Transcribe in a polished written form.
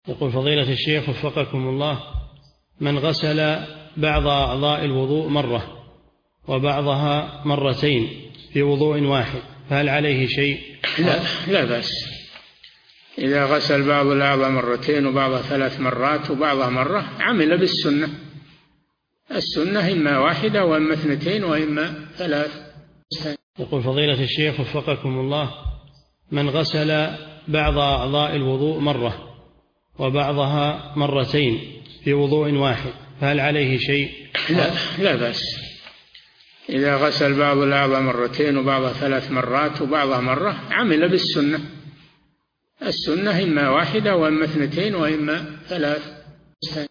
يقول فضيلة الشيخ وفقكم الله: من غسل بعض أعضاء الوضوء مرة وبعضها مرتين في وضوء واحد فهل عليه شيء؟ لا بأس. إذا غسل بعض الأعضاء مرتين وبعضها 3 مرات وبعضها مرة عمل بالسنة. السنة إما واحدة وإما 2 وإما 3. يقول فضيلة الشيخ وفقكم الله: من غسل بعض أعضاء الوضوء مرة وبعضها مرتين في وضوء واحد فهل عليه شيء؟ لا بأس. إذا غسل بعض الأعضاء مرتين وبعضها 3 مرات وبعضها مرة عمل بالسنة. السنة إما واحدة وإما 2 وإما 3.